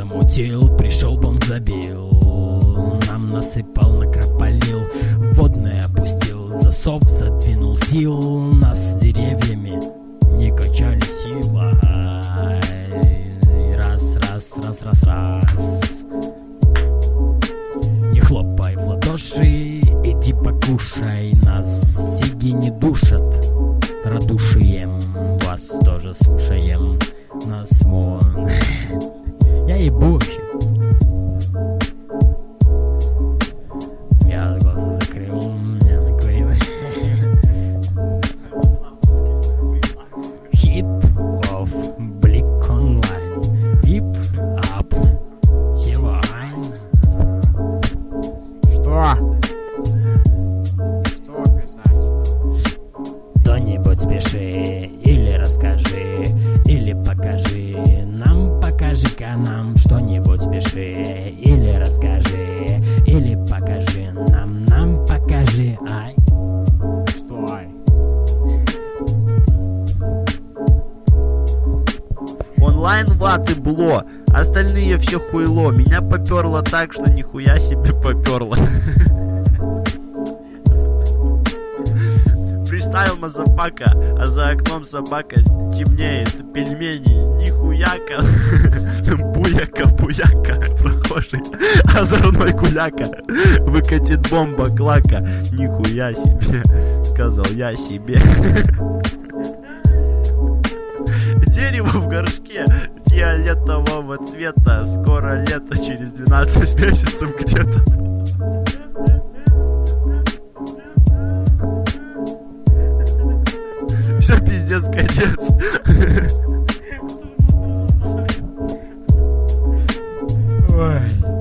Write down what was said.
замутил, пришел бомб забил, нам насыпал, накропалил, водное опустил, засов задвинул, сил нас с деревьями не качали силой. Раз, раз, раз, раз, раз. Не хлопай в ладоши, иди покушай, нас сиги не душат, радушием вас тоже слушаем, нас вон. Я ебу вообще. Я глаза закрыл, меня накурил. Хип-хоп, блик онлайн, хип-ап, сегодня. Что? Что писать? Кто-нибудь спеши, или расскажи, или покажи. Нам покажи-ка нам что-нибудь спеши, или расскажи, или покажи. Нам покажи, ай. Что, ай? Онлайн Влад и Бло, остальные все хуйло. Меня поперло так, что нихуя себе поперло. Фристайл мазафака, а за окном собака темнеет, пельмени, нихуяка. Буяка, прохожий, озорной куляка, выкатит бомба клака, нихуя себе, сказал я себе. Дерево в горшке фиолетового цвета, скоро лето, через 12 месяцев где-то. Все, пиздец, конец. Ой.